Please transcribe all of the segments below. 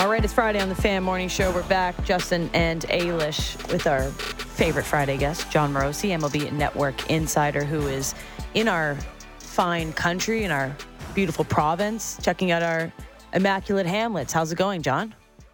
All right, it's Friday on the Fan Morning Show. We're back, Justin and Ailish, with our favorite Friday guest, Jon Morosi, MLB Network insider, who is in our fine country, in our beautiful province, checking out our immaculate hamlets. How's it going, John?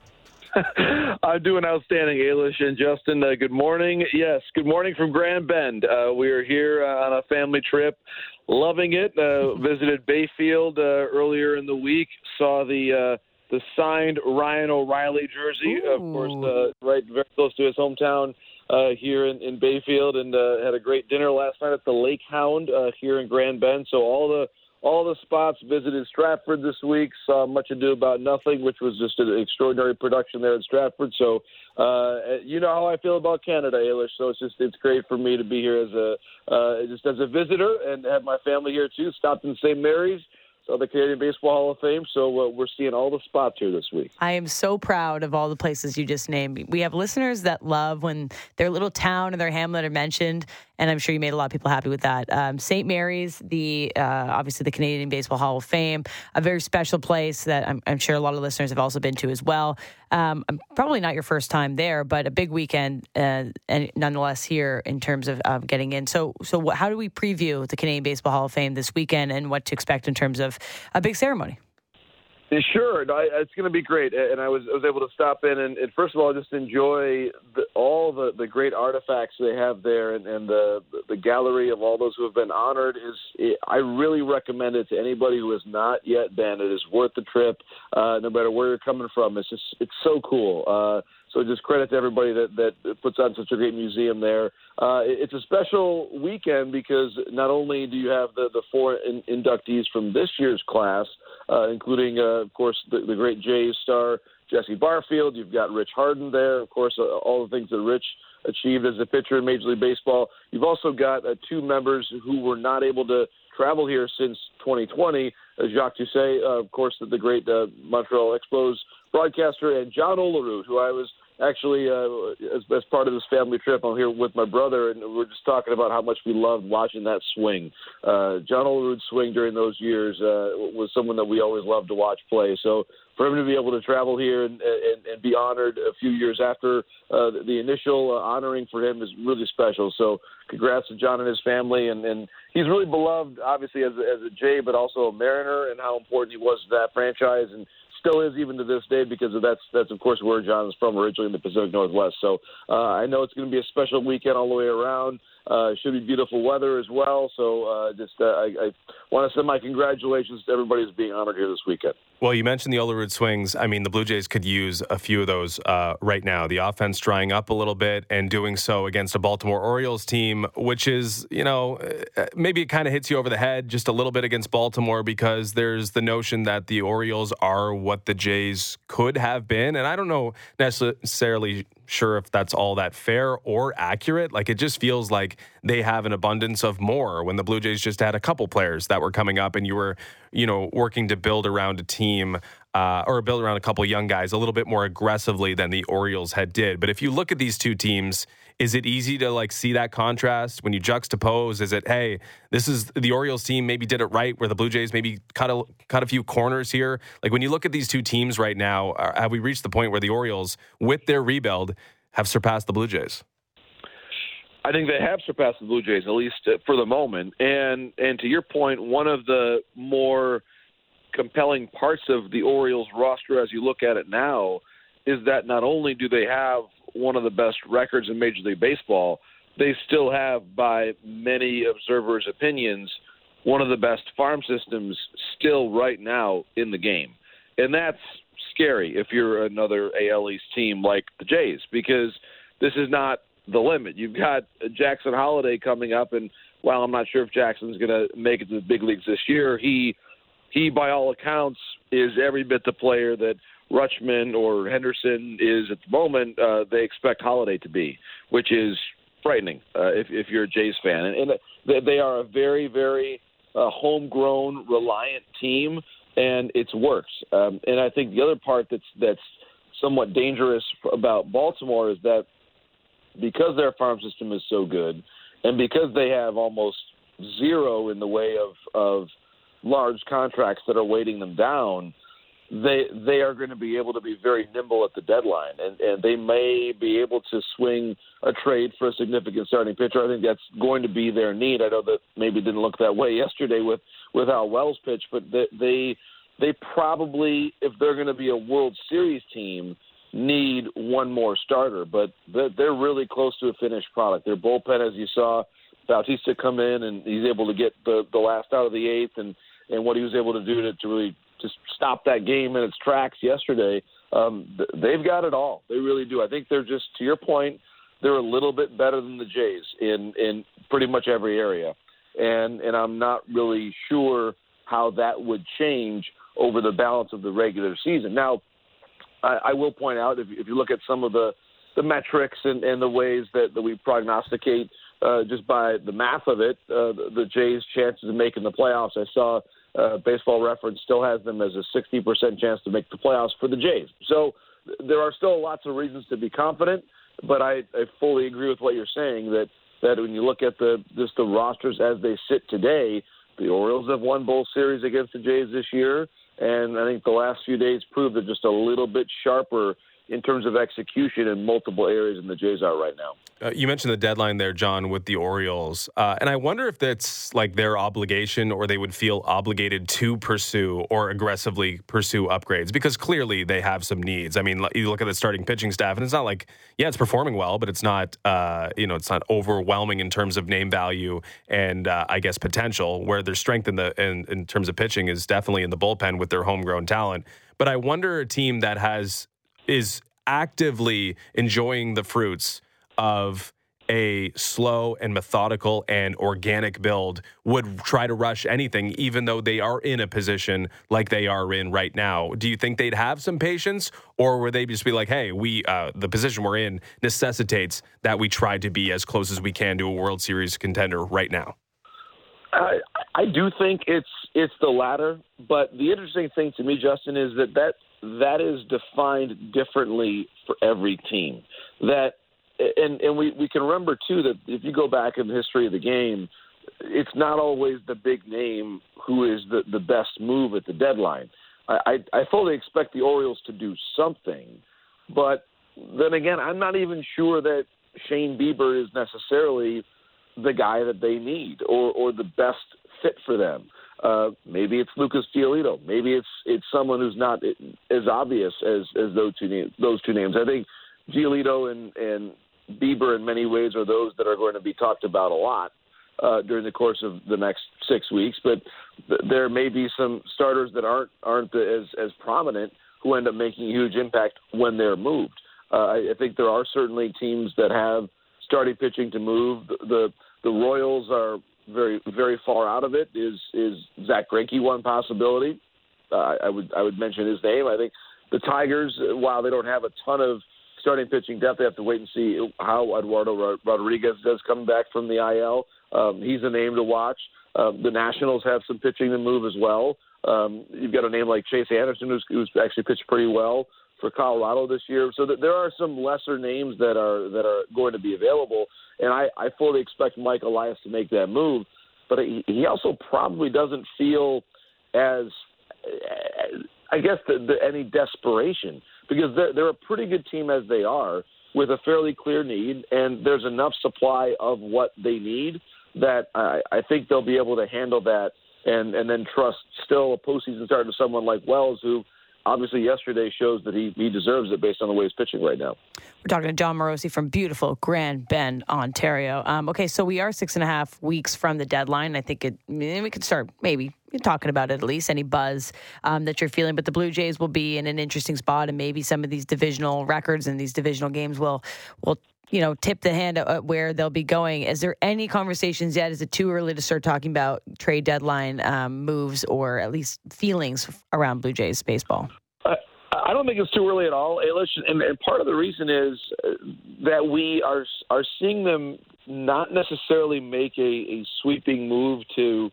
I'm doing outstanding, Ailish and Justin. Good morning. Yes, good morning from Grand Bend. We are here on a family trip, loving it. Visited Bayfield earlier in the week, saw the signed Ryan O'Reilly jersey, Ooh. of course, right very close to his hometown here in Bayfield, and had a great dinner last night at the Lake Hound here in Grand Bend. So all the spots. Visited Stratford this week, saw Much Ado About Nothing, which was just an extraordinary production there in Stratford. So you know how I feel about Canada, Ailish. So it's great for me to be here as a visitor and have my family here too. Stopped in St. Mary's. So the Canadian Baseball Hall of Fame. So we're seeing all the spots here this week. I am so proud of all the places you just named. We have listeners that love when their little town and their hamlet are mentioned, and I'm sure you made a lot of people happy with that. St. Mary's, obviously the Canadian Baseball Hall of Fame, a very special place that I'm sure a lot of listeners have also been to as well. Probably not your first time there, but a big weekend, and nonetheless here in terms of getting in. So how do we preview the Canadian Baseball Hall of Fame this weekend and what to expect in terms of a big ceremony? Sure, it's going to be great, and I was able to stop in and first of all just enjoy all the great artifacts they have there, and the gallery of all those who have been honored. I really recommend it to anybody who has not yet been. It is worth the trip, no matter where you're coming from. It's so cool. So just credit to everybody that puts on such a great museum there. It's a special weekend because not only do you have the four inductees from this year's class, including, of course, the great Jays star Jesse Barfield. You've got Rich Harden there, of course, all the things that Rich achieved as a pitcher in Major League Baseball. You've also got two members who were not able to travel here since 2020, Jacques Doucet, of course, the great Montreal Expos broadcaster, and John Olerud, who I was actually, as part of this family trip, I'm here with my brother, and we're just talking about how much we loved watching that swing. John Olerud's swing during those years was someone that we always loved to watch play. So for him to be able to travel here and be honored a few years after the initial honoring for him is really special. So congrats to John and his family. And he's really beloved, obviously, as a Jay, but also a Mariner, and how important he was to that franchise, and still is even to this day, because that's of course where John is from originally, in the Pacific Northwest. So I know it's going to be a special weekend all the way around. Should be beautiful weather as well. So I want to send my congratulations to everybody who's being honored here this weekend. Well, you mentioned the Olerud swings. I mean, the Blue Jays could use a few of those right now. The offense drying up a little bit, and doing so against a Baltimore Orioles team, which is, maybe it kind of hits you over the head just a little bit against Baltimore, because there's the notion that the Orioles are what the Jays could have been. And I don't know necessarily sure if that's all that fair or accurate. Like, it just feels like they have an abundance of more, when the Blue Jays just had a couple players that were coming up, and you were, working to build around a team or build around a couple young guys a little bit more aggressively than the Orioles had did. But if you look at these two teams, is it easy to see that contrast when you juxtapose? Is it, hey, this is the Orioles team maybe did it right, where the Blue Jays maybe cut a few corners here? Like, when you look at these two teams right now, have we reached the point where the Orioles, with their rebuild, have surpassed the Blue Jays? I think they have surpassed the Blue Jays, at least for the moment. And to your point, one of the more compelling parts of the Orioles roster as you look at it now is that not only do they have one of the best records in Major League Baseball, they still have, by many observers' opinions, one of the best farm systems still right now in the game. And that's scary if you're another AL East team like the Jays, because this is not the limit. You've got Jackson Holliday coming up, and while I'm not sure if Jackson's going to make it to the big leagues this year, he by all accounts is every bit the player that Rutschman or Henderson is at the moment. They expect Holliday to be, which is frightening if you're a Jays fan. And they are a very, very homegrown, reliant team, and it's works. And I think the other part that's somewhat dangerous about Baltimore is that because their farm system is so good, and because they have almost zero in the way of large contracts that are weighting them down, they are going to be able to be very nimble at the deadline, and they may be able to swing a trade for a significant starting pitcher. I think that's going to be their need. I know that maybe didn't look that way yesterday with how Wells pitched, but they probably, if they're going to be a World Series team, need one more starter. But they're really close to a finished product. Their bullpen, as you saw, Bautista come in, and he's able to get the last out of the eighth, and what he was able to do to really just stop that game in its tracks yesterday. They've got it all. They really do. I think they're just, to your point, they're a little bit better than the Jays in pretty much every area. And I'm not really sure how that would change over the balance of the regular season. Now, I will point out, if you look at some of the metrics and the ways that we prognosticate just by the math of it, the Jays' chances of making the playoffs, I saw Baseball Reference still has them as a 60% chance to make the playoffs for the Jays. So there are still lots of reasons to be confident, but I fully agree with what you're saying, that when you look at the rosters as they sit today, the Orioles have won both series against the Jays this year, and I think the last few days proved they're just a little bit sharper in terms of execution in multiple areas than the Jays are right now. You mentioned the deadline there, John, with the Orioles. And I wonder if that's like their obligation, or they would feel obligated to pursue or aggressively pursue upgrades, because clearly they have some needs. I mean, you look at the starting pitching staff, and it's not like, it's performing well, but it's not, it's not overwhelming in terms of name value and I guess potential, where their strength in terms of pitching is definitely in the bullpen with their homegrown talent. But I wonder a team that is actively enjoying the fruits of a slow and methodical and organic build would try to rush anything, even though they are in a position like they are in right now. Do you think they'd have some patience, or would they just be like, hey, the position we're in necessitates that we try to be as close as we can to a World Series contender right now? I do think it's the latter, but the interesting thing to me, Justin, is that is defined differently for every team. And we can remember, too, that if you go back in the history of the game, it's not always the big name who is the best move at the deadline. I fully expect the Orioles to do something, but then again, I'm not even sure that Shane Bieber is necessarily the guy that they need or the best fit for them. Maybe it's Lucas Giolito. Maybe it's someone who's not as obvious as those two names. I think Giolito and Bieber in many ways are those that are going to be talked about a lot during the course of the next 6 weeks. But there may be some starters that aren't as prominent who end up making a huge impact when they're moved. I think there are certainly teams that have starting pitching to move. The Royals are very, very far out of it. Is Zach Greinke one possibility? I would mention his name. I think the Tigers, while they don't have a ton of starting pitching depth, they have to wait and see how Eduardo Rodriguez does come back from the IL. He's a name to watch. The Nationals have some pitching to move as well. You've got a name like Chase Anderson, who's actually pitched pretty well for Colorado this year. So there are some lesser names that are going to be available, and I fully expect Mike Elias to make that move. But he also probably doesn't feel as, I guess, any desperation, because they're a pretty good team as they are, with a fairly clear need, and there's enough supply of what they need that I think they'll be able to handle that and then trust still a postseason start to someone like Wells, who obviously yesterday shows that he deserves it based on the way he's pitching right now. We're talking to Jon Morosi from beautiful Grand Bend, Ontario. Okay, so we are 6.5 weeks from the deadline. I think we could start maybe talking about it at least, any buzz that you're feeling. But the Blue Jays will be in an interesting spot, and maybe some of these divisional records and these divisional games will tip the hand at where they'll be going. Is there any conversations yet? Is it too early to start talking about trade deadline moves, or at least feelings around Blue Jays baseball? I don't think it's too early at all. And part of the reason is that we are seeing them not necessarily make a sweeping move to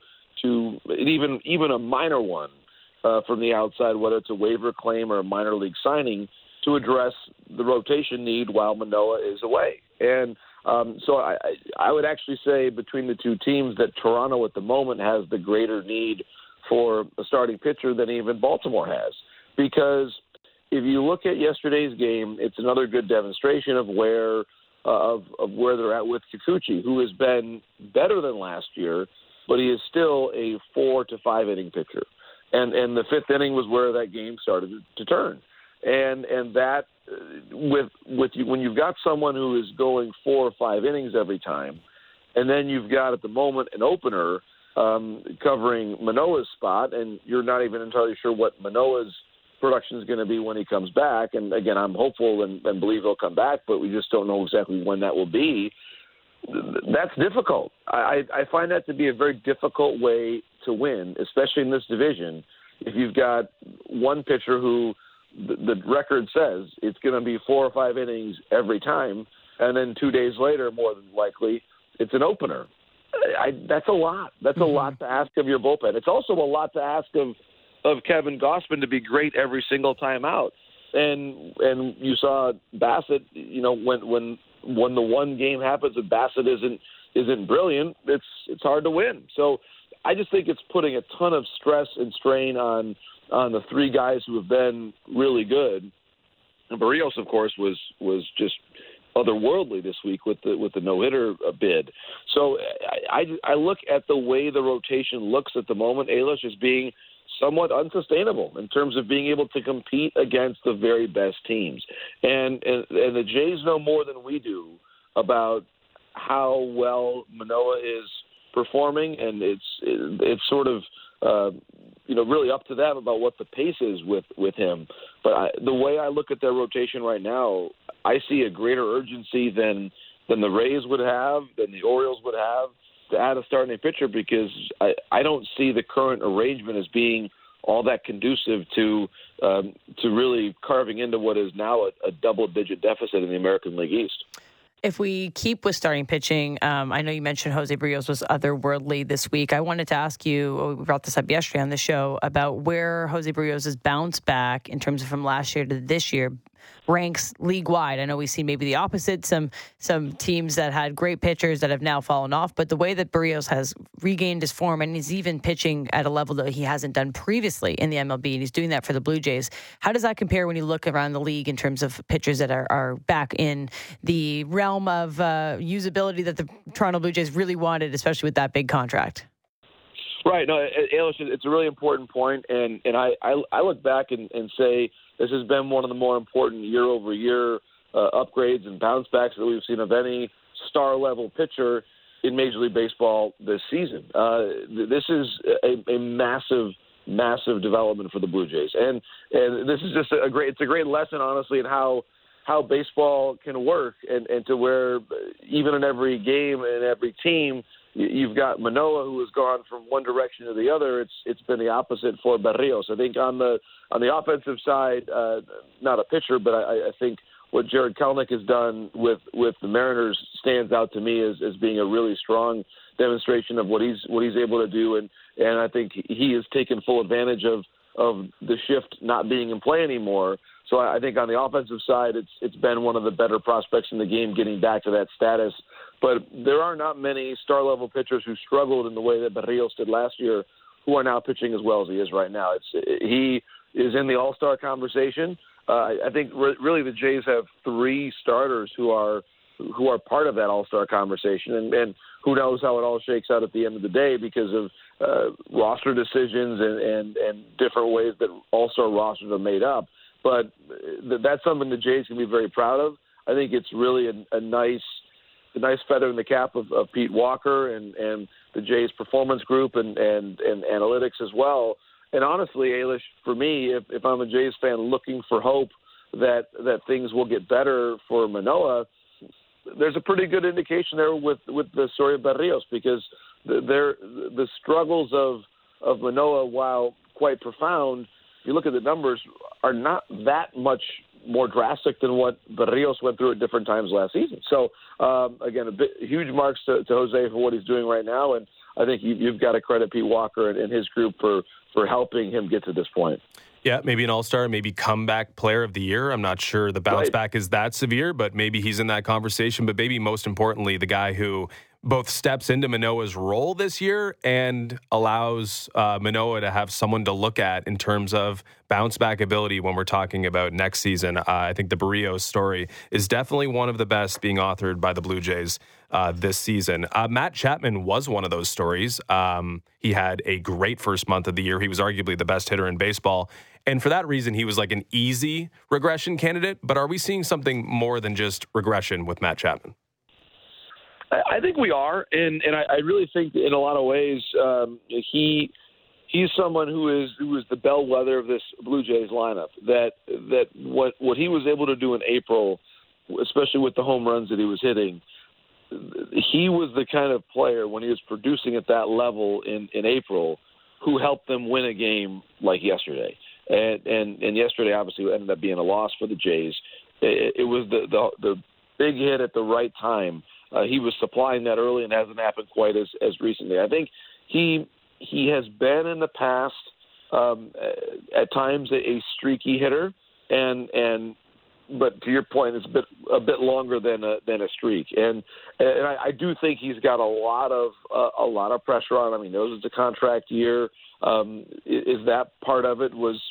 even a minor one from the outside, whether it's a waiver claim or a minor league signing, to address the rotation need while Manoah is away. And so I would actually say between the two teams that Toronto at the moment has the greater need for a starting pitcher than even Baltimore has. because if you look at yesterday's game, it's another good demonstration of where they're at with Kikuchi, who has been better than last year, but he is still a 4 to 5 inning pitcher. And the fifth inning was where that game started to turn. And that when you've got someone who is going 4 or 5 innings every time, and then you've got at the moment an opener covering Manoah's spot, and you're not even entirely sure what Manoah's production is going to be when he comes back. And again, I'm hopeful and believe he'll come back, but we just don't know exactly when that will be. That's difficult. I find that to be a very difficult way to win, especially in this division. If you've got one pitcher who the record says it's going to be 4 or 5 innings every time, and then 2 days later, more than likely, it's an opener. That's a lot. That's a lot to ask of your bullpen. It's also a lot to ask of Kevin Gausman to be great every single time out. And you saw Bassett, when the one game happens and Bassett isn't brilliant, it's hard to win. So I just think it's putting a ton of stress and strain on the three guys who have been really good. And Berríos, of course, was just otherworldly this week with the no-hitter bid. So I look at the way the rotation looks at the moment, Ailish, as being somewhat unsustainable in terms of being able to compete against the very best teams. And the Jays know more than we do about how well Manoah is performing, and it's sort of really up to them about what the pace is with him. But the way I look at their rotation right now, I see a greater urgency than the Rays would have, than the Orioles would have, to add a starting pitcher, because I don't see the current arrangement as being all that conducive to really carving into what is now a double-digit deficit in the American League East. If we keep with starting pitching, I know you mentioned Jose Berríos was otherworldly this week. I wanted to ask you, we brought this up yesterday on the show, about where Jose Berríos' bounce back in terms of from last year to this year ranks league-wide. I know we've seen maybe the opposite, some teams that had great pitchers that have now fallen off, but the way that Berríos has regained his form, and he's even pitching at a level that he hasn't done previously in the MLB, and he's doing that for the Blue Jays. How does that compare when you look around the league in terms of pitchers that are back in the realm of usability that the Toronto Blue Jays really wanted, especially with that big contract? Right. No, Ailish, it's a really important point, and I look back and say this has been one of the more important year-over-year upgrades and bounce backs that we've seen of any star-level pitcher in Major League Baseball this season. This is a massive development for the Blue Jays, and this is just a great lesson, honestly, in how baseball can work, and to where even in every game and every team, you've got Manoah, who has gone from one direction to the other. It's been the opposite for Berríos. I think on the offensive side, not a pitcher, but I think what Jared Kelenic has done with the Mariners stands out to me as being a really strong demonstration of what he's able to do, and I think he has taken full advantage of the shift not being in play anymore. So I think on the offensive side, it's been one of the better prospects in the game getting back to that status. But there are not many star-level pitchers who struggled in the way that Berríos did last year who are now pitching as well as he is right now. He is in the All-Star conversation. I think really the Jays have three starters who are part of that All-Star conversation, and who knows how it all shakes out at the end of the day because of roster decisions and different ways that All-Star rosters are made up. But that's something the Jays can be very proud of. I think it's really a nice feather in the cap of Pete Walker and the Jays performance group and analytics as well. And honestly, Ailish, for me, if I'm a Jays fan looking for hope that things will get better for Manoah, there's a pretty good indication there with the story of Berríos, because the struggles of Manoah, while quite profound, if you look at the numbers, are not that much more drastic than what Berríos went through at different times last season. So, again, huge marks to Jose for what he's doing right now, and I think you've got to credit Pete Walker and his group for helping him get to this point. Yeah, maybe an all-star, maybe comeback player of the year. I'm not sure the bounce back is that severe, but maybe he's in that conversation. But maybe most importantly, the guy who both steps into Manoah's role this year and allows Manoah to have someone to look at in terms of bounce back ability when we're talking about next season. I think the Barrios story is definitely one of the best being authored by the Blue Jays this season. Matt Chapman was one of those stories. He had a great first month of the year. He was arguably the best hitter in baseball. And for that reason, he was like an easy regression candidate. But are we seeing something more than just regression with Matt Chapman? I think we are, and I really think in a lot of ways he's someone who is the bellwether of this Blue Jays lineup. That what he was able to do in April, especially with the home runs that he was hitting, he was the kind of player when he was producing at that level in April who helped them win a game like yesterday. And yesterday obviously ended up being a loss for the Jays. It was the big hit at the right time. He was supplying that early and hasn't happened quite as recently. I think he has been in the past at times a streaky hitter, but to your point, it's a bit longer than a streak. And I do think he's got a lot of pressure on him. He knows it's a contract year. Is that part of it? Was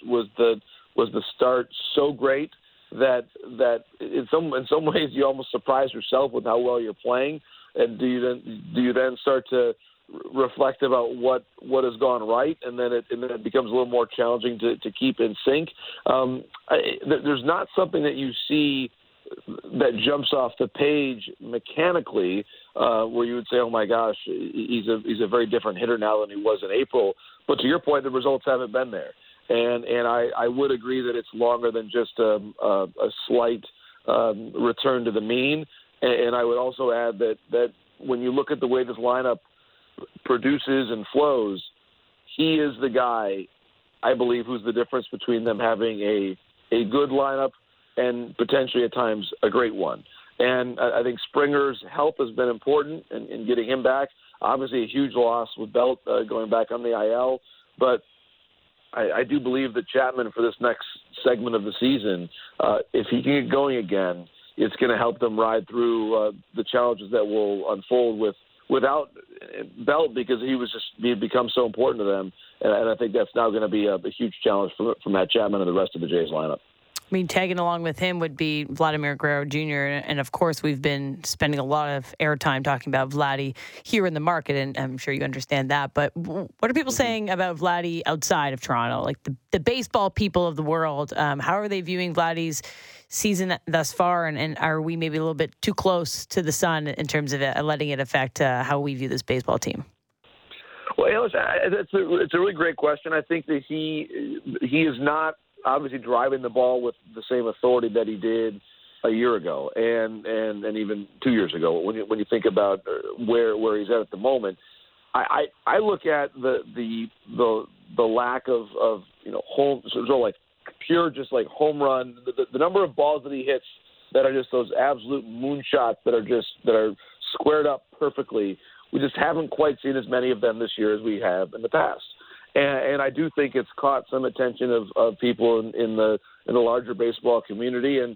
the start so great that in some ways you almost surprise yourself with how well you're playing, and do you then start to reflect about what has gone right, and then it becomes a little more challenging to keep in sync. There's not something that you see that jumps off the page mechanically where you would say, oh my gosh, he's a very different hitter now than he was in April. But to your point, the results haven't been there. And I would agree that it's longer than just a slight return to the mean. And I would also add that when you look at the way this lineup produces and flows, he is the guy, I believe, who's the difference between them having a good lineup and potentially at times a great one. And I think Springer's help has been important in getting him back. Obviously a huge loss with Belt going back on the IL, but I do believe that Chapman for this next segment of the season, if he can get going again, it's going to help them ride through the challenges that will unfold without Belt, because he had become so important to them. And I think that's now going to be a huge challenge for Matt Chapman and the rest of the Jays lineup. I mean, tagging along with him would be Vladimir Guerrero Jr. And, of course, we've been spending a lot of airtime talking about Vladdy here in the market, and I'm sure you understand that. But what are people saying about Vladdy outside of Toronto, like the baseball people of the world? How are they viewing Vladdy's season thus far, and are we maybe a little bit too close to the sun in terms of letting it affect how we view this baseball team? Well, it's a really great question. I think that he is not obviously driving the ball with the same authority that he did a year ago and even 2 years ago. When you think about where he's at the moment, I look at the lack of home, sort of like pure just like home run, the number of balls that he hits that are just those absolute moonshots that are squared up perfectly. We just haven't quite seen as many of them this year as we have in the past. And I do think it's caught some attention of people in the larger baseball community, and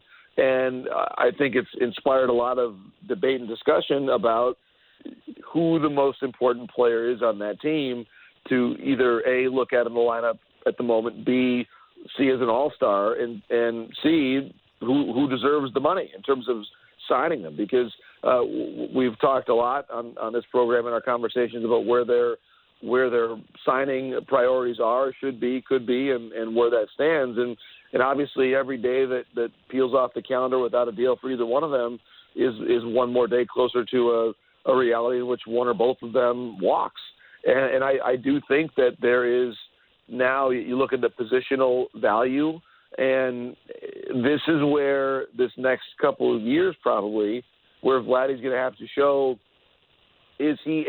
I think it's inspired a lot of debate and discussion about who the most important player is on that team to either A, look at in the lineup at the moment, B, see as an all-star, and C, who deserves the money in terms of signing them, because we've talked a lot on this program in our conversations about where their signing priorities are, should be, could be, and where that stands. And obviously every day that peels off the calendar without a deal for either one of them is one more day closer to a reality in which one or both of them walks. And I do think that there is now, you look at the positional value, and this is where this next couple of years probably, where Vladdy's going to have to show, is he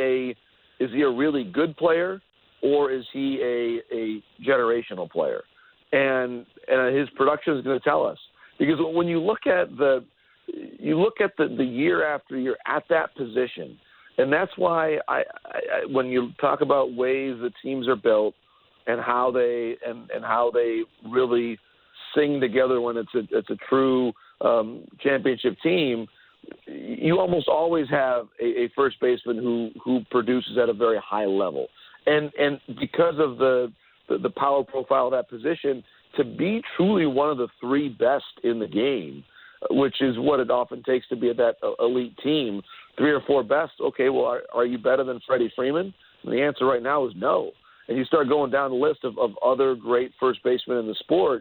a really good player, or is he a generational player? And his production is going to tell us, because when you look at the year after year at that position, and that's why I when you talk about ways that teams are built and how they really sing together when it's a true championship team, you almost always have a first baseman who produces at a very high level. And because of the power profile of that position, to be truly one of the three best in the game, which is what it often takes to be at that elite team, 3 or 4 best, okay, well, are you better than Freddie Freeman? And the answer right now is no. And you start going down the list of other great first basemen in the sport,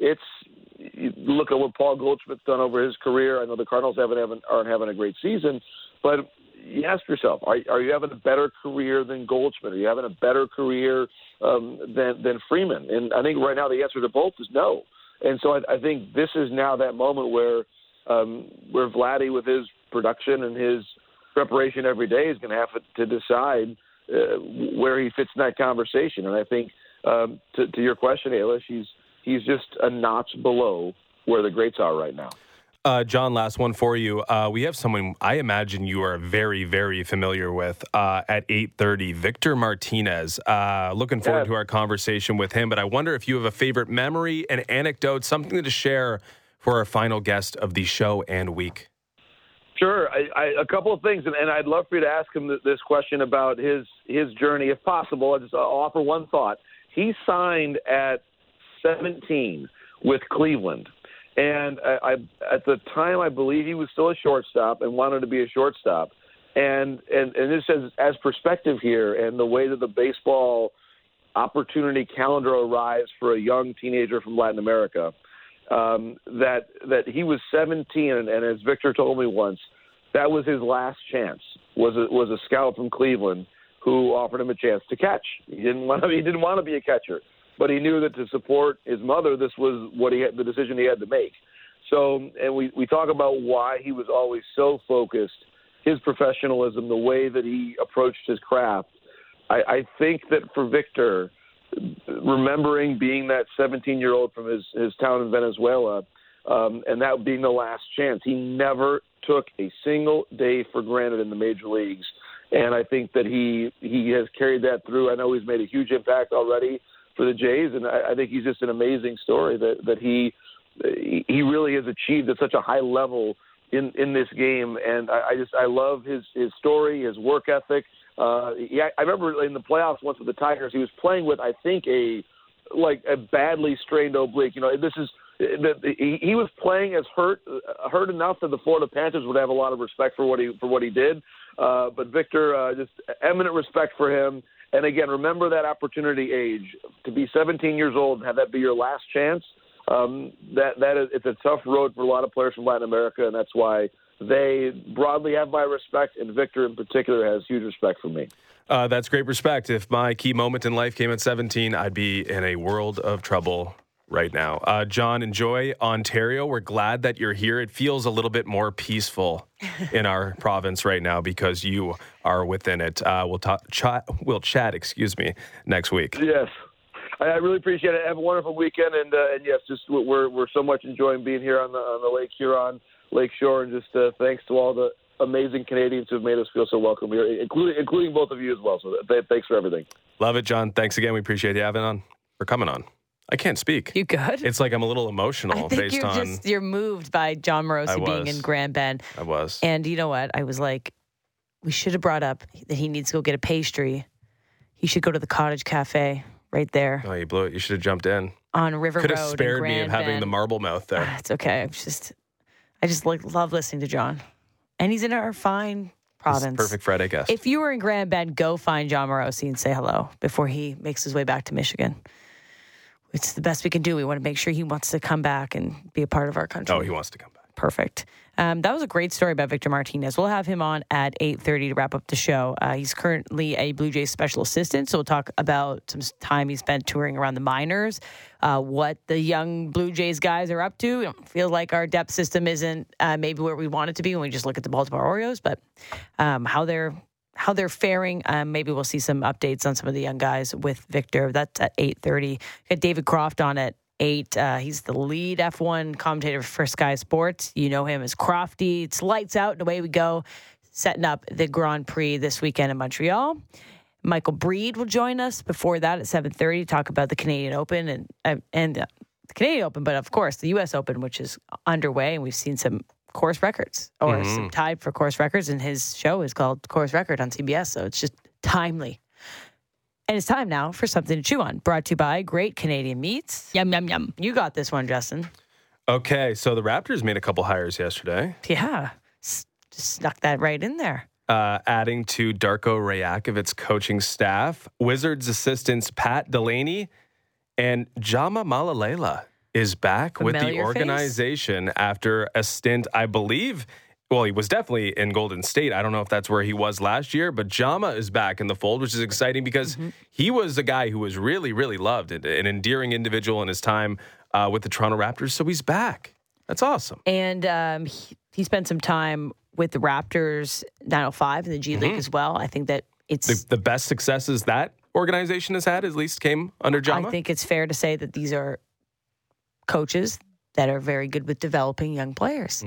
you look at what Paul Goldschmidt's done over his career. I know the Cardinals aren't having a great season, but you ask yourself, are you having a better career than Goldschmidt? Are you having a better career than Freeman? And I think right now the answer to both is no. And so I think this is now that moment where Vladdy, with his production and his preparation every day, is going to have to decide where he fits in that conversation. And I think to your question, Ayla, he's just a notch below where the greats are right now. John, last one for you. We have someone I imagine you are very, very familiar with at 8:30, Victor Martinez. Looking forward to our conversation with him, but I wonder if you have a favorite memory, an anecdote, something to share for our final guest of the show and week. Sure. A couple of things, and I'd love for you to ask him this question about his journey, if possible. I'll offer one thought. He signed at 17 with Cleveland. And at the time, I believe he was still a shortstop and wanted to be a shortstop. And this as perspective here, and the way that the baseball opportunity calendar arrives for a young teenager from Latin America, that he was 17, and as Victor told me once, that was his last chance. Was a scout from Cleveland who offered him a chance to catch. He didn't want to be a catcher. But he knew that to support his mother, this was the decision he had to make. So, and we talk about why he was always so focused, his professionalism, the way that he approached his craft. I think that for Victor, remembering being that 17-year-old from his town in Venezuela, and that being the last chance, he never took a single day for granted in the major leagues. And I think that he has carried that through. I know he's made a huge impact already for the Jays, and I think he's just an amazing story that he really has achieved at such a high level in this game. And I love his story, his work ethic. I remember in the playoffs once with the Tigers, he was playing with, I think, a badly strained oblique. He was playing as hurt enough that the Florida Panthers would have a lot of respect for what he did. But Victor, just eminent respect for him. And again, remember that opportunity age, to be 17 years old and have that be your last chance. It's a tough road for a lot of players from Latin America, and that's why they broadly have my respect, and Victor in particular has huge respect for me. That's great respect. If my key moment in life came at 17, I'd be in a world of trouble right now. John, enjoy Ontario. We're glad that you're here. It feels a little bit more peaceful in our province right now because you are within it. We'll chat, next week. Yes. I really appreciate it. Have a wonderful weekend, and yes, just we're so much enjoying being here on the Lake Huron Lakeshore, and just thanks to all the amazing Canadians who have made us feel so welcome here, including both of you as well. So thanks for everything. Love it, John. Thanks again. We appreciate you for coming on. I can't speak. You good? It's like I'm a little emotional I think you're moved by John Morosi being in Grand Bend. I was. And you know what? I was like, we should have brought up that he needs to go get a pastry. He should go to the Cottage Cafe right there. Oh, you blew it. You should have jumped in. On River Road. Could have spared me of having the marble mouth there. It's okay. I just love listening to John. And he's in our fine province. Perfect Friday guest. If you were in Grand Bend, go find John Morosi and say hello before he makes his way back to Michigan. It's the best we can do. We want to make sure he wants to come back and be a part of our country. Oh, he wants to come back. Perfect. That was a great story about Victor Martinez. We'll have him on at 8:30 to wrap up the show. He's currently a Blue Jays special assistant, so we'll talk about some time he spent touring around the minors, what the young Blue Jays guys are up to. I feel like our depth system isn't maybe where we want it to be when we just look at the Baltimore Orioles, but how they're faring. Maybe we'll see some updates on some of the young guys with Victor. That's at 8:30. Got David Croft on at 8. He's the lead F1 commentator for Sky Sports. You know him as Crofty. It's lights out and away we go, setting up the Grand Prix this weekend in Montreal. Michael Breed will join us before that at 7:30 to talk about the Canadian Open and the Canadian Open, but of course the U.S. Open, which is underway, and we've seen some course records or some tied for course records, and his show is called Course Record on CBS, so it's just timely. And it's time now for something to chew on. Brought to you by Great Canadian Meats. Yum, yum, yum. You got this one, Justin. Okay, so the Raptors made a couple hires yesterday. Yeah, just snuck that right in there. Adding to Darko Rajakovic's coaching staff, Wizards assistants Pat Delaney and Jama Malalela is back with the organization after a stint, I believe. Well, he was definitely in Golden State. I don't know if that's where he was last year, but Jama is back in the fold, which is exciting because he was a guy who was really, really loved, an endearing individual in his time with the Toronto Raptors. So he's back. That's awesome. And he spent some time with the Raptors 905 in the G League as well. I think that it's the best successes that organization has had, at least came under Jama. I think it's fair to say that these are coaches that are very good with developing young players.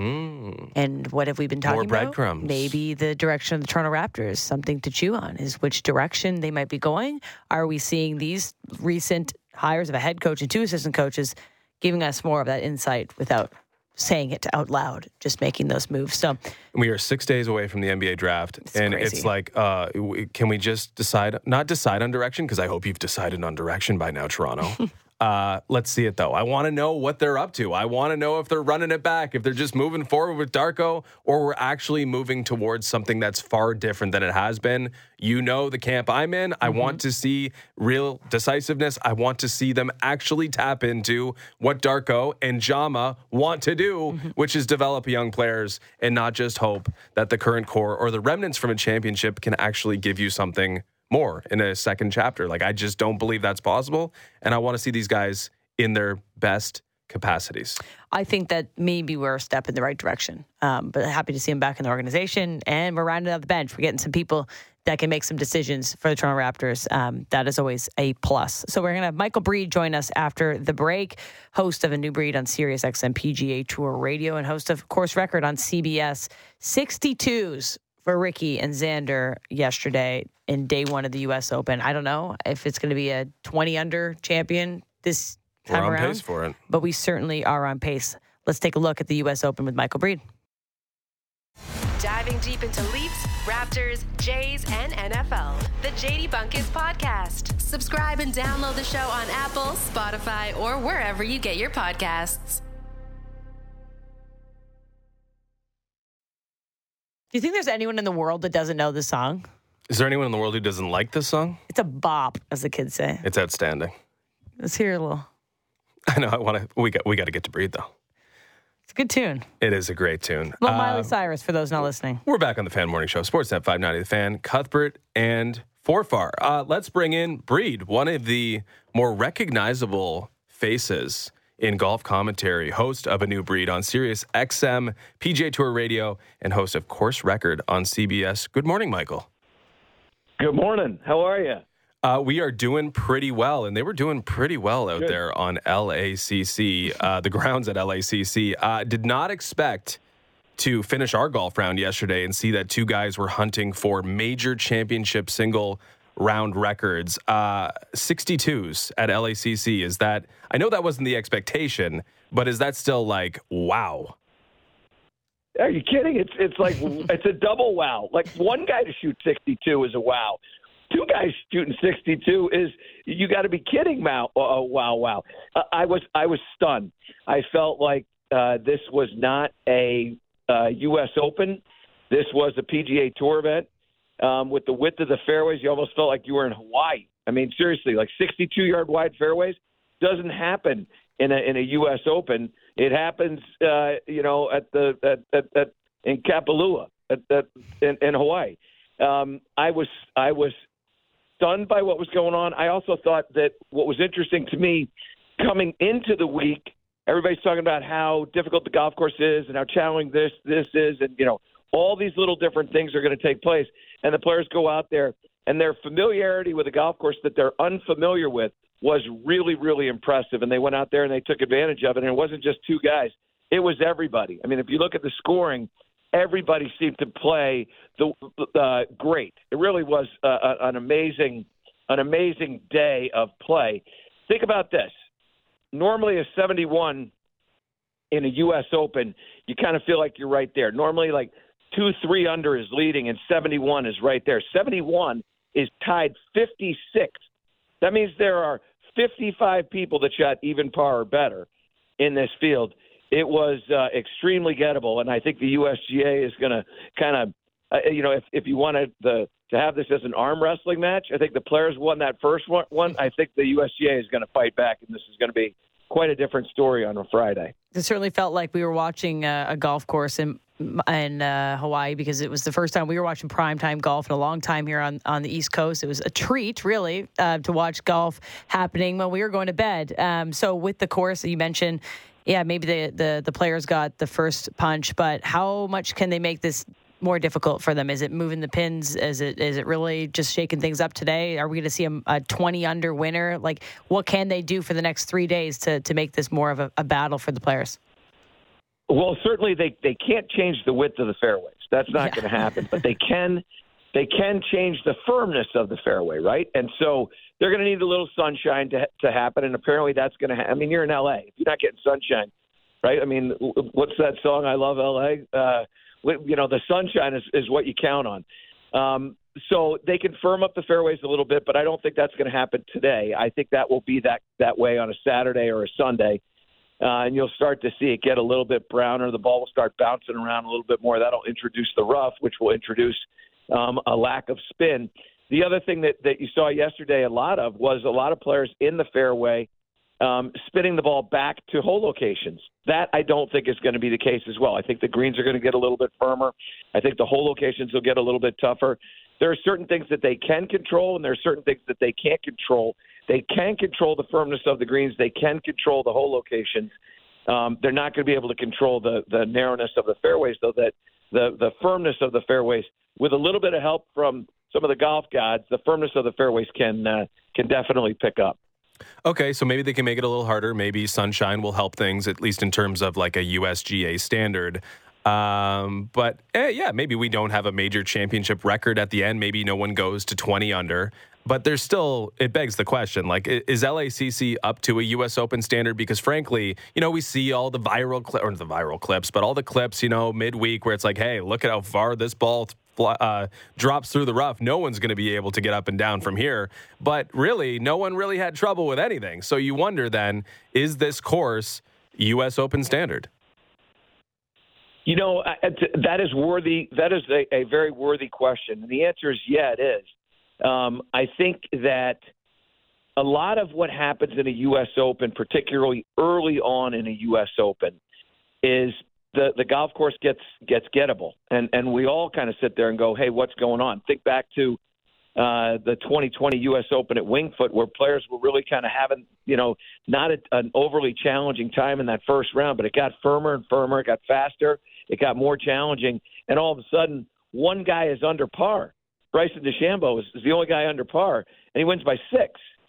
And what have we been talking about? More about? Breadcrumbs. Maybe the direction of the Toronto Raptors, something to chew on, is which direction they might be going. Are we seeing these recent hires of a head coach and 2 assistant coaches giving us more of that insight without saying it out loud, just making those moves? So we are 6 days away from the NBA draft. It's crazy. It's like, can we just not decide on direction? Because I hope you've decided on direction by now, Toronto. Let's see it, though. I want to know what they're up to. I want to know if they're running it back, if they're just moving forward with Darko, or we're actually moving towards something that's far different than it has been. You know the camp I'm in. I want to see real decisiveness. I want to see them actually tap into what Darko and Jama want to do, which is develop young players and not just hope that the current core or the remnants from a championship can actually give you something more in a second chapter. Like, I just don't believe that's possible. And I want to see these guys in their best capacities. I think that maybe we're a step in the right direction. But happy to see him back in the organization. And we're rounding out the bench. We're getting some people that can make some decisions for the Toronto Raptors. That is always a plus. So we're going to have Michael Breed join us after the break, host of A New Breed on Sirius XM PGA Tour Radio and host of Course Record on CBS. 62s for Ricky and Xander yesterday in day one of the U.S. Open. I don't know if it's going to be a 20-under champion this time around. We're on pace for it. But we certainly are on pace. Let's take a look at the U.S. Open with Michael Breed. Diving deep into Leafs, Raptors, Jays, and NFL. The JD Bunkis Podcast. Subscribe and download the show on Apple, Spotify, or wherever you get your podcasts. Do you think there's anyone in the world that doesn't know this song? Is there anyone in the world who doesn't like this song? It's a bop, as the kids say. It's outstanding. Let's hear a little. I know. We got to get to Breed, though. It's a good tune. It is a great tune. Well, Miley Cyrus, for those not listening. We're back on the Fan Morning Show, Sportsnet 590 The Fan, Cuthbert and Forfar. Let's bring in Breed, one of the more recognizable faces in golf commentary, host of A New Breed on Sirius XM, PGA Tour Radio, and host of Course Record on CBS. Good morning, Michael. Good morning. How are you? We are doing pretty well, and they were doing pretty well out there on LACC, the grounds at LACC. Did not expect to finish our golf round yesterday and see that 2 guys were hunting for major championship single round records. 62s at LACC. Is that, I know that wasn't the expectation, but is that still like, wow? Are you kidding? It's like, it's a double wow. Like, one guy to shoot 62 is a wow. 2 guys shooting 62 is, you got to be kidding. Wow. I was stunned. I felt like this was not a U.S. Open. This was a PGA Tour event. With the width of the fairways, you almost felt like you were in Hawaii. I mean, seriously, like 62-yard wide fairways doesn't happen in a U.S. Open. It happens, in Kapalua in Hawaii. I was stunned by what was going on. I also thought that what was interesting to me coming into the week, everybody's talking about how difficult the golf course is and how challenging this is, and all these little different things are going to take place. And the players go out there, and their familiarity with a golf course that they're unfamiliar with was really, really impressive. And they went out there and they took advantage of it. And it wasn't just 2 guys. It was everybody. I mean, if you look at the scoring, everybody seemed to play great. It really was an amazing day of play. Think about this. normally a 71 in a U.S. Open, you kind of feel like you're right there. Normally, like 2-3 under is leading, and 71 is right there. 71 is tied 56th. That means there are 55 people that shot even par or better in this field. It was extremely gettable, and I think the USGA is going to kind of, if you wanted to have this as an arm wrestling match, I think the players won that first one. I think the USGA is going to fight back, and this is going to be quite a different story on a Friday. It certainly felt like we were watching a golf course in Hawaii, because it was the first time we were watching primetime golf in a long time here on the East Coast. It was a treat, really, to watch golf happening when we were going to bed. So with the course that you mentioned, yeah, maybe the players got the first punch, but how much can they make this more difficult for them? Is it moving the pins? Is it really just shaking things up today? Are we going to see a 20 under winner? Like, what can they do for the next 3 days to make this more of a battle for the players? Well, certainly they can't change the width of the fairways. That's not going to happen. But they can change the firmness of the fairway, right? And so they're going to need a little sunshine to happen, and apparently that's going to happen. I mean, you're in L.A. If you're not getting sunshine, right? I mean, what's that song, I Love L.A.? The sunshine is what you count on. So they can firm up the fairways a little bit, but I don't think that's going to happen today. I think that will be that way on a Saturday or a Sunday. And you'll start to see it get a little bit browner. The ball will start bouncing around a little bit more. That'll introduce the rough, which will introduce a lack of spin. The other thing that you saw yesterday a lot of was a lot of players in the fairway spinning the ball back to hole locations. That I don't think is going to be the case as well. I think the greens are going to get a little bit firmer. I think the hole locations will get a little bit tougher. There are certain things that they can control, and there are certain things that they can't control. They can control the firmness of the greens. They can control the hole locations. They're not going to be able to control the narrowness of the fairways, though. That the firmness of the fairways, with a little bit of help from some of the golf gods, the firmness of the fairways can definitely pick up. Okay, so maybe they can make it a little harder. Maybe sunshine will help things, at least in terms of like a USGA standard. But maybe we don't have a major championship record at the end. Maybe no one goes to 20 under. But there's still, it begs the question, like, is LACC up to a U.S. Open standard? Because frankly, we see all the viral clips, but all the clips, midweek where it's like, hey, look at how far this ball drops through the rough. No one's going to be able to get up and down from here. But really, no one really had trouble with anything. So you wonder then, is this course U.S. Open standard? That is worthy. That is a very worthy question. And the answer is, yeah, it is. I think that a lot of what happens in a U.S. Open, particularly early on in a U.S. Open, is the golf course gets gettable. And we all kind of sit there and go, hey, what's going on? Think back to the 2020 U.S. Open at Winged Foot, where players were really kind of having, not an overly challenging time in that first round, but it got firmer and firmer. It got faster. It got more challenging. And all of a sudden, one guy is under par. Bryson DeChambeau is the only guy under par, and he wins by 6.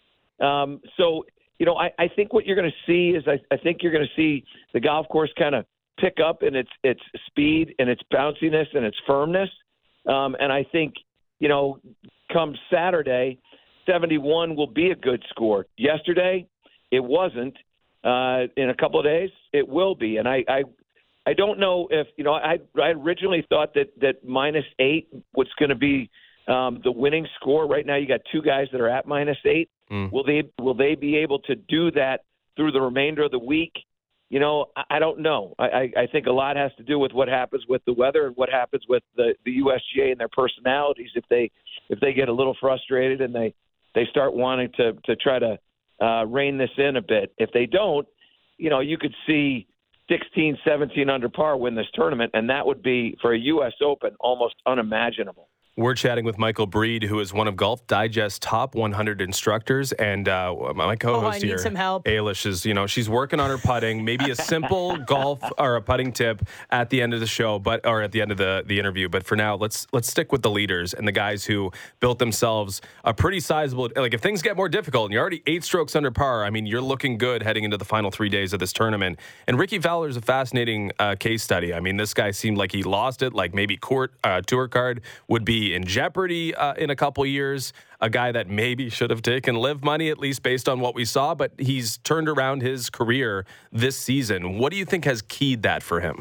I think what you're going to see is I think you're going to see the golf course kind of pick up in its speed and its bounciness and its firmness. And I think, come Saturday, 71 will be a good score. Yesterday, it wasn't. In a couple of days, it will be. And I don't know if, I originally thought that -8 was going to be the winning score. Right now, you got two guys that are at -8. Will they be able to do that through the remainder of the week? I don't know. I think a lot has to do with what happens with the weather and what happens with the USGA and their personalities. If they get a little frustrated and they start wanting to try to rein this in a bit. If they don't, you could see 16, 17 under par win this tournament, and that would be, for a U.S. Open, almost unimaginable. We're chatting with Michael Breed, who is one of Golf Digest's top 100 instructors, and my co-host here, some help. Ailish, is she's working on her putting. Maybe a simple golf or a putting tip at the end of the show, or at the end of the interview. But for now, let's stick with the leaders and the guys who built themselves a pretty sizable. Like, if things get more difficult and you're already 8 strokes under par, I mean, you're looking good heading into the final 3 days of this tournament. And Ricky Fowler is a fascinating case study. I mean, this guy seemed like he lost it. Like maybe tour card would be be in jeopardy in a couple years. A guy that maybe should have taken live money, at least based on what we saw, but he's turned around his career this season. What do you think has keyed that for him?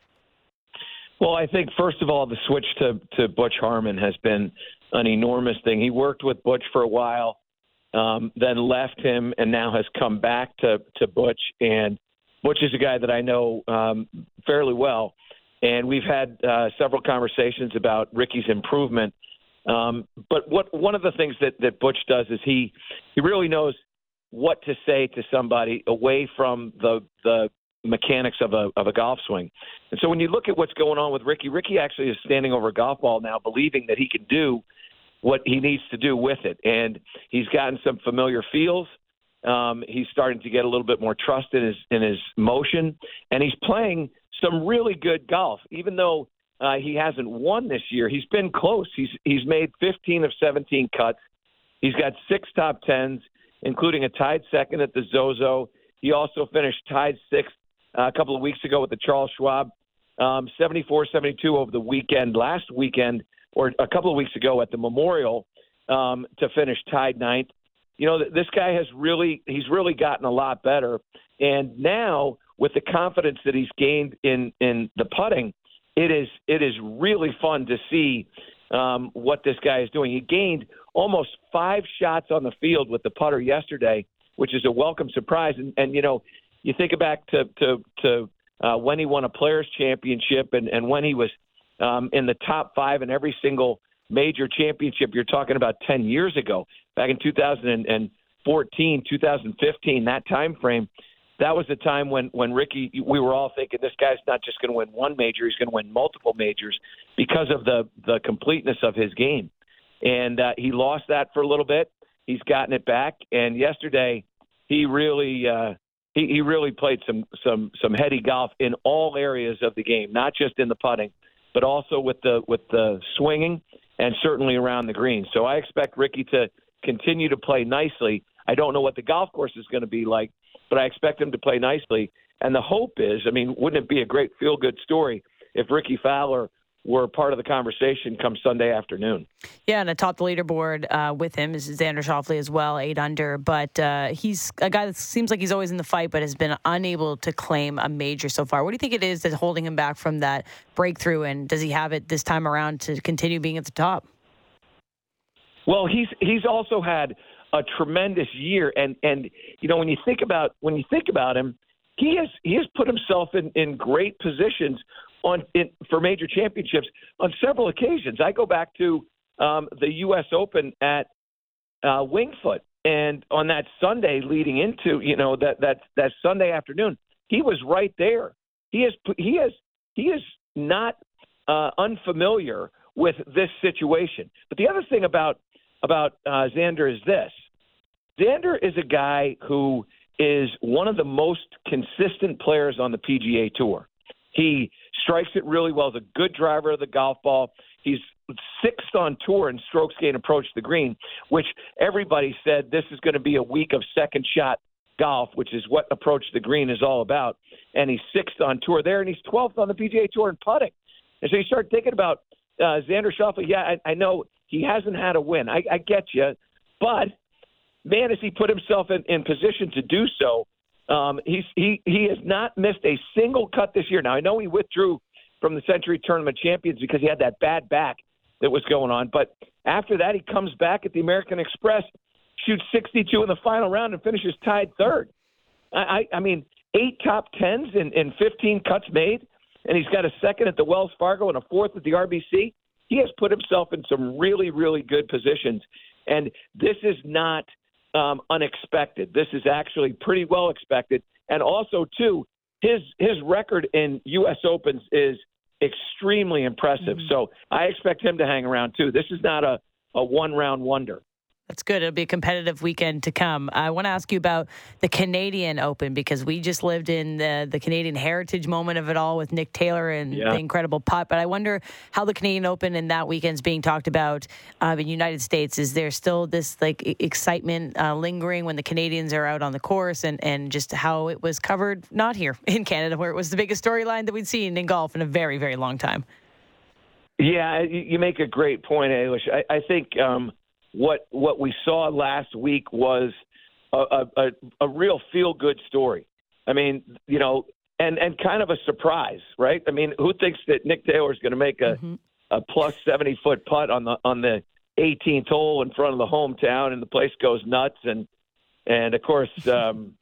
Well, I think, first of all, the switch to Butch Harmon has been an enormous thing. He worked with Butch for a while, then left him, and now has come back to Butch. And Butch is a guy that I know fairly well, and we've had several conversations about Ricky's improvement. But one of the things that Butch does is he really knows what to say to somebody away from the mechanics of a golf swing. And so when you look at what's going on with Ricky actually is standing over a golf ball now, believing that he can do what he needs to do with it. And he's gotten some familiar feels. He's starting to get a little bit more trust in his motion, and he's playing some really good golf. Even though he hasn't won this year, he's been close. He's made 15 of 17 cuts. He's got 6 top 10s, including a tied second at the Zozo. He also finished tied 6th a couple of weeks ago with the Charles Schwab, 74-72 over the weekend, last weekend, or a couple of weeks ago at the Memorial to finish tied 9th. You know, this guy he's really gotten a lot better. And now with the confidence that he's gained in the putting, it is really fun to see what this guy is doing. He gained almost 5 shots on the field with the putter yesterday, which is a welcome surprise. And you know, you think back to when he won a Players Championship and when he was in the top 5 in every single major championship. You're talking about 10 years ago, back in 2014, 2015, that time frame. That was the time when Ricky, we were all thinking this guy's not just going to win one major, he's going to win multiple majors because of the completeness of his game. And he lost that for a little bit. He's gotten it back. And yesterday, he really played some heady golf in all areas of the game, not just in the putting, but also with the swinging and certainly around the green. So I expect Ricky to continue to play nicely. I don't know what the golf course is going to be like, but I expect him to play nicely. And the hope is, I mean, wouldn't it be a great feel-good story if Ricky Fowler were part of the conversation come Sunday afternoon? Yeah, and atop the leaderboard with him is Xander Schauffele as well, 8 under. But he's a guy that seems like he's always in the fight, but has been unable to claim a major so far. What do you think it is that's holding him back from that breakthrough, and does he have it this time around to continue being at the top? Well, he's also had a tremendous year, and you know, when you think about him, he has put himself in great positions for major championships on several occasions. I go back to the U.S. Open at Winged Foot, and on that Sunday leading into that Sunday afternoon, he was right there. He is not unfamiliar with this situation. But the other thing about Xander is this: Xander is a guy who is one of the most consistent players on the PGA Tour. He strikes it really well. He's a good driver of the golf ball. He's 6th on tour in strokes gained approach the green, which everybody said this is going to be a week of second shot golf, which is what approach the green is all about. And he's 6th on tour there, and he's 12th on the PGA Tour in putting. And so you start thinking about Xander Schauffele. Yeah, I know he hasn't had a win. I get you. But, man, has he put himself in position to do so. He has not missed a single cut this year. Now, I know he withdrew from the Century Tournament Champions because he had that bad back that was going on. But after that, he comes back at the American Express, shoots 62 in the final round, and finishes tied 3rd. I mean, 8 top 10s and 15 cuts made, and he's got a 2nd at the Wells Fargo and a 4th at the RBC. He has put himself in some really, really good positions. And this is not unexpected. This is actually pretty well expected. And also, too, his record in U.S. Opens is extremely impressive. Mm-hmm. So I expect him to hang around, too. This is not a one-round wonder. That's good. It'll be a competitive weekend to come. I want to ask you about the Canadian Open, because we just lived in the Canadian heritage moment of it all with Nick Taylor and the incredible putt. But I wonder how the Canadian Open and that weekend's being talked about in the United States. Is there still this excitement lingering when the Canadians are out on the course, and just how it was covered, not here in Canada, where it was the biggest storyline that we'd seen in golf in a very, very long time? Yeah, you make a great point, Ailish. I think what we saw last week was a real feel-good story. I mean, and kind of a surprise, right? I mean, who thinks that Nick Taylor is going to make a plus 70-foot putt on the 18th hole in front of the hometown, and the place goes nuts, and of course, the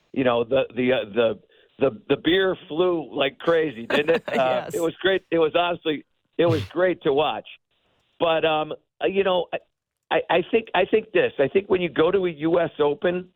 beer flew like crazy, didn't it? Yes. It was great. It was great to watch. But I think this. I think when you go to a U.S. Open,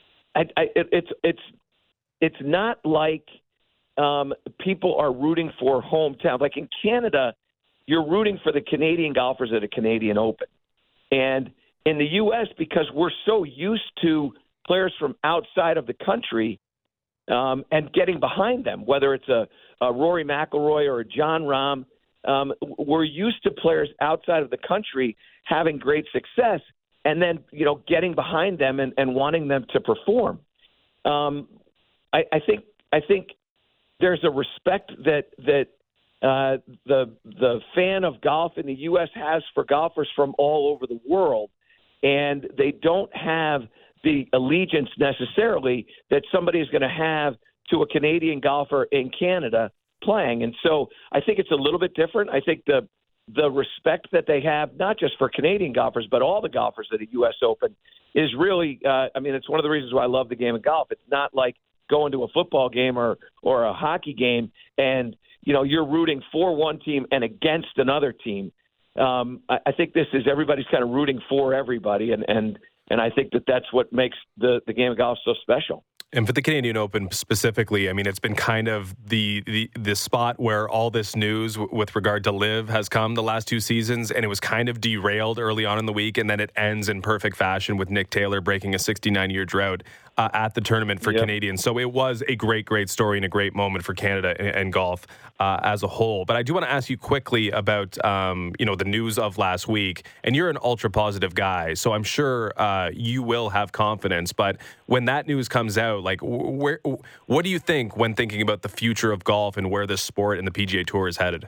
it's not like people are rooting for hometown. Like in Canada, you're rooting for the Canadian golfers at a Canadian Open. And in the U.S., because we're so used to players from outside of the country and getting behind them, whether it's a Rory McIlroy or a Jon Rahm, we're used to players outside of the country having great success and then, getting behind them and wanting them to perform. I think there's a respect that the fan of golf in the U.S. has for golfers from all over the world, and they don't have the allegiance necessarily that somebody is going to have to a Canadian golfer in Canada playing. And so I think it's a little bit different. I think the respect that they have, not just for Canadian golfers, but all the golfers at the U.S. Open is really, it's one of the reasons why I love the game of golf. It's not like going to a football game or a hockey game and, you're rooting for one team and against another team. I think this is everybody's kind of rooting for everybody, and I think that's what makes the game of golf so special. And for the Canadian Open specifically, it's been kind of the spot where all this news with regard to LIV has come the last two seasons, and it was kind of derailed early on in the week, and then it ends in perfect fashion with Nick Taylor breaking a 69-year drought at the tournament for Canadians. So it was a great, great story and a great moment for Canada and golf as a whole. But I do want to ask you quickly about, the news of last week. And you're an ultra positive guy, so I'm sure you will have confidence. But when that news comes out, what do you think when thinking about the future of golf and where this sport and the PGA Tour is headed?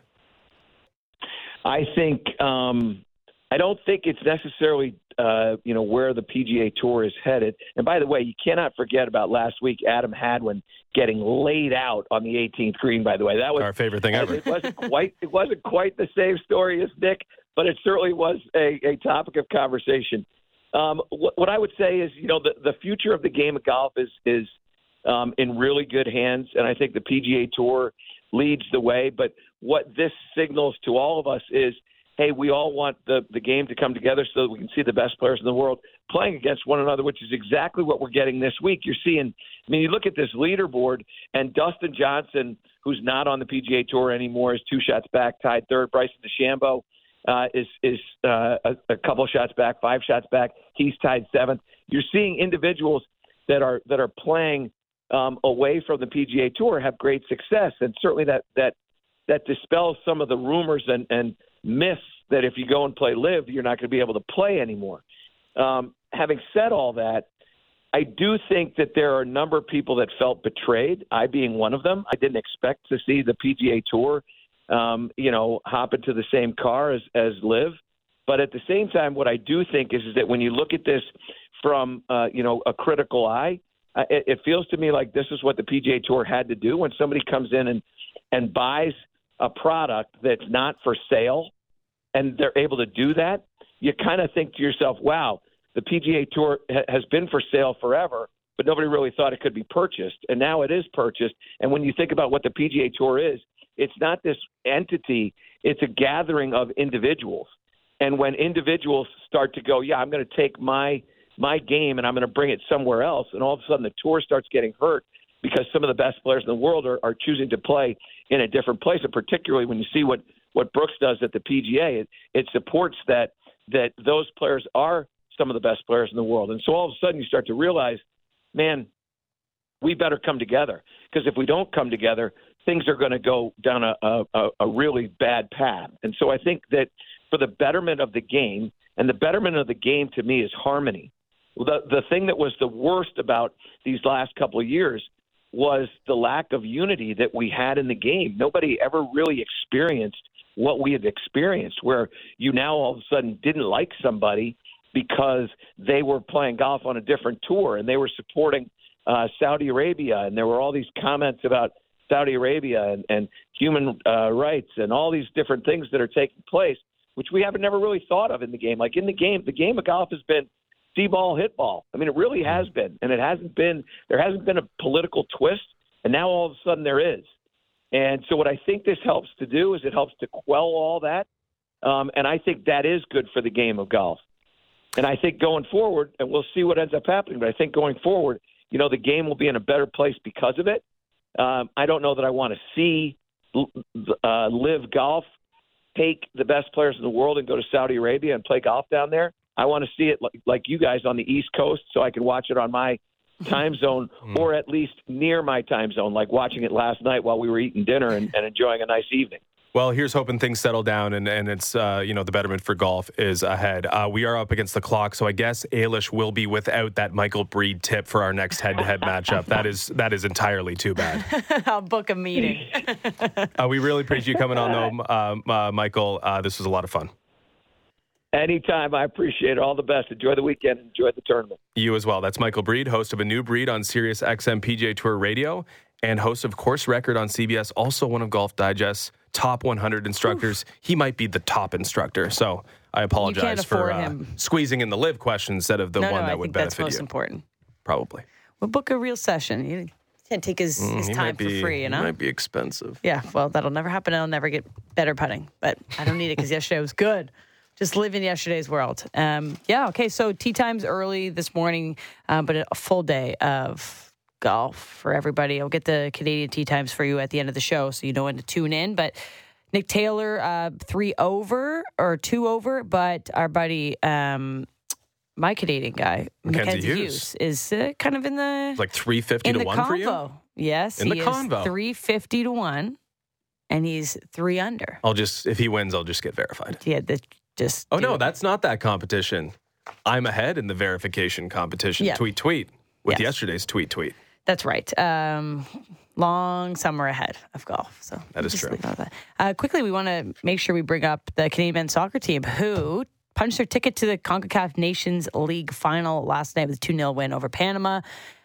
I think I don't think it's necessarily where the PGA Tour is headed. And by the way, you cannot forget about last week, Adam Hadwin getting laid out on the 18th green. By the way, that was our favorite thing ever. It wasn't quite the same story as Nick, but it certainly was a topic of conversation. What I would say is, the future of the game of golf is in really good hands, and I think the PGA Tour leads the way. But what this signals to all of us is, hey, we all want the game to come together so that we can see the best players in the world playing against one another, which is exactly what we're getting this week. You're seeing, you look at this leaderboard, and Dustin Johnson, who's not on the PGA Tour anymore, is 2 shots back, tied third. Bryson DeChambeau is a couple shots back, 5 shots back. He's tied 7th. You're seeing individuals that are playing away from the PGA Tour have great success, and certainly that dispels some of the rumors and myths that if you go and play LIV, you're not going to be able to play anymore. Having said all that, I do think that there are a number of people that felt betrayed, I being one of them. I didn't expect to see the PGA Tour, hop into the same car as LIV. But at the same time, what I do think is that when you look at this from, a critical eye, it feels to me like this is what the PGA Tour had to do when somebody comes in and buys a product that's not for sale, and they're able to do that. You kind of think to yourself, wow, the PGA Tour has been for sale forever, but nobody really thought it could be purchased. And now it is purchased. And when you think about what the PGA Tour is, it's not this entity, it's a gathering of individuals. And when individuals start to go, yeah, I'm going to take my game and I'm going to bring it somewhere else, and all of a sudden the tour starts getting hurt because some of the best players in the world are choosing to play in a different place. And particularly when you see what Brooks does at the PGA, it supports that those players are some of the best players in the world. And so all of a sudden you start to realize, man, we better come together, because if we don't come together, things are going to go down a really bad path. And so I think that for the betterment of the game, and the betterment of the game to me is harmony. The thing that was the worst about these last couple of years was the lack of unity that we had in the game. Nobody ever really experienced what we have experienced, where you now all of a sudden didn't like somebody because they were playing golf on a different tour and they were supporting Saudi Arabia, and there were all these comments about Saudi Arabia and human rights and all these different things that are taking place, which we haven't never really thought of in the game. Like in the game of golf has been see ball, hit ball. I mean, it really has been, and there hasn't been a political twist, and now all of a sudden there is. And so what I think this helps to do is it helps to quell all that, and I think that is good for the game of golf. And I think going forward, and we'll see what ends up happening, but I think going forward, the game will be in a better place because of it. I don't know that I want to see Live Golf take the best players in the world and go to Saudi Arabia and play golf down there. I want to see it like you guys on the East Coast so I can watch it on my time zone or at least near my time zone, like watching it last night while we were eating dinner and enjoying a nice evening. Well, here's hoping things settle down and it's, the betterment for golf is ahead. We are up against the clock, so I guess Eilish will be without that Michael Breed tip for our next head-to-head matchup. That is entirely too bad. I'll book a meeting. We really appreciate you coming on, though, Michael. This was a lot of fun. Anytime. I appreciate it. All the best. Enjoy the weekend. Enjoy the tournament. You as well. That's Michael Breed, host of A New Breed on Sirius XM PGA Tour Radio and host of Course Record on CBS, also one of Golf Digest's top 100 instructors. Oof. He might be the top instructor, so I apologize for squeezing in the live question instead of the one that would benefit you. That's most important. Probably. We'll book a real session. You can't take his time for free, It might be expensive. Yeah, well, that'll never happen. I'll never get better putting, but I don't need it because yesterday was good. Just live in yesterday's world. Okay, so tee time's early this morning, but a full day of golf for everybody. I'll get the Canadian tee times for you at the end of the show so you know when to tune in. But Nick Taylor, 3 over or 2 over, but our buddy, my Canadian guy, Mackenzie Hughes, is kind of in the... It's like 350 to 1 for you? Yes, he is 350 to 1, and he's 3 under. If he wins, I'll just get verified. Yeah, that's not that competition. I'm ahead in the verification competition. Yeah. Tweet with yesterday's tweet. That's right. Long summer ahead of golf. So that is true. Quickly, we want to make sure we bring up the Canadian men's soccer team who punched their ticket to the CONCACAF Nations League final last night with a 2-0 win over Panama.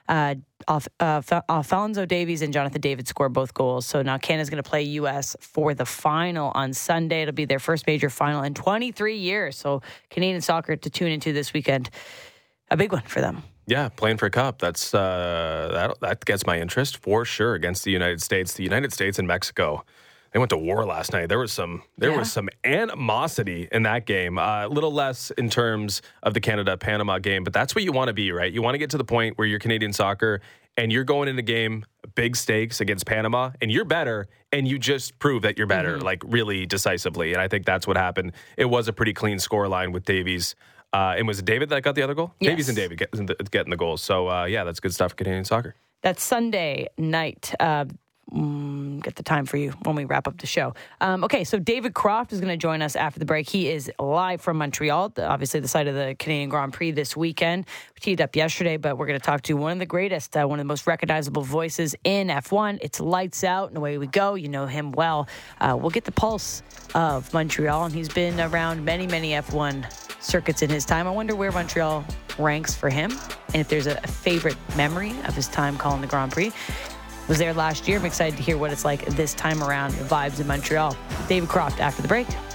Alfonso Davies and Jonathan David scored both goals. So now Canada's going to play U.S. for the final on Sunday. It'll be their first major final in 23 years. So Canadian soccer to tune into this weekend. A big one for them. Yeah, playing for a cup. That's that gets my interest for sure against the United States. The United States and Mexico, they went to war last night. There was some animosity in that game. A little less in terms of the Canada-Panama game, but that's what you want to be, right? You want to get to the point where you're Canadian soccer and you're going in a game, big stakes against Panama, and you're better, and you just prove that you're better, like really decisively. And I think that's what happened. It was a pretty clean scoreline with Davies. And was it David that got the other goal? Yes. Davies and David getting the goals. So, that's good stuff for Canadian soccer. That's Sunday night. Get the time for you when we wrap up the show. Okay, so David Croft is going to join us after the break. He is live from Montreal, obviously the site of the Canadian Grand Prix this weekend. We teed up yesterday, but we're going to talk to one of the greatest, one of the most recognizable voices in F1. It's lights out, and away we go. You know him well. We'll get the pulse of Montreal, and he's been around many, many F1 circuits in his time. I wonder where Montreal ranks for him, and if there's a favorite memory of his time calling the Grand Prix. Was there last year. I'm excited to hear what it's like this time around, the vibes in Montreal. David Croft after the break.